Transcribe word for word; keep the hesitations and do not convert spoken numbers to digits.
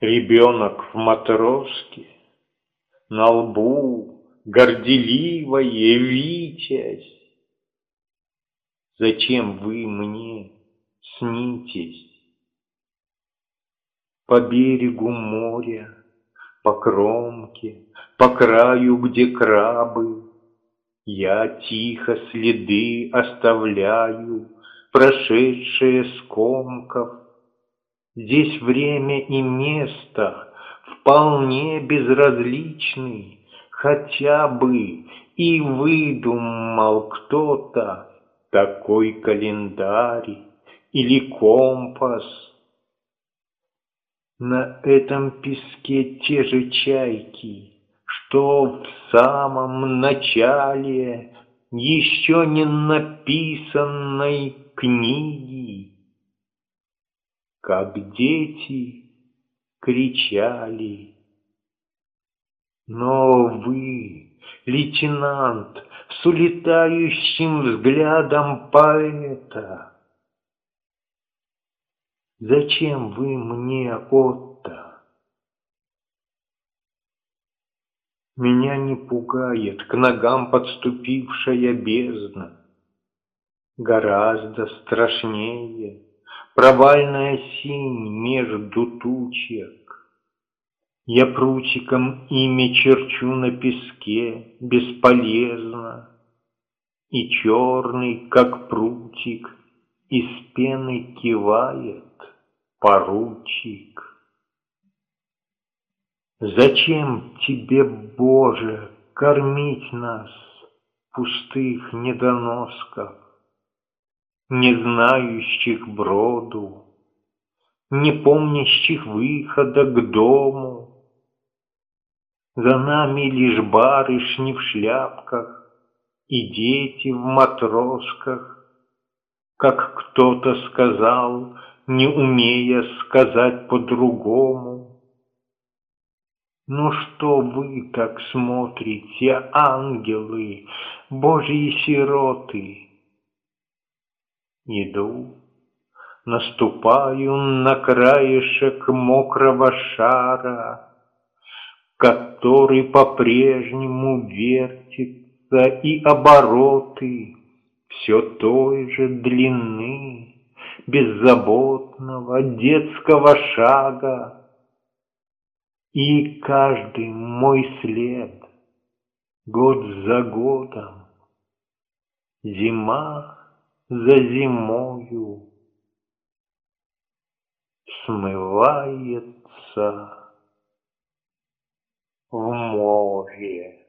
Ребенок в матроске, на лбу горделивая витязь. Зачем вы мне снитесь? По берегу моря, по кромке, по краю, где крабы, я тихо следы оставляю, прошедшие скомков. Здесь время и место вполне безразличны, хотя бы и выдумал кто-то такой календарь или компас. На этом песке те же чайки, что в самом начале еще не написанной книги, как дети кричали. Но вы, лейтенант, с улетающим взглядом поэта, зачем вы мне, Отто? Меня не пугает к ногам подступившая бездна. Гораздо страшнее провальная синь между тучек. Я прутиком имя черчу на песке бесполезно, и черный, как прутик, из пены кивает поручик. Зачем тебе, Боже, кормить нас, пустых недоносков, не знающих броду, не помнящих выхода к дому? За нами лишь барышни в шляпках и дети в матросках, как кто-то сказал, не умея сказать по-другому. Ну что вы так смотрите, ангелы, Божьи сироты? Иду, наступаю на краешек мокрого шара, который по-прежнему вертится, и обороты все той же длины беззаботного детского шага. И каждый мой след, год за годом, зима за зимою, смывается в море.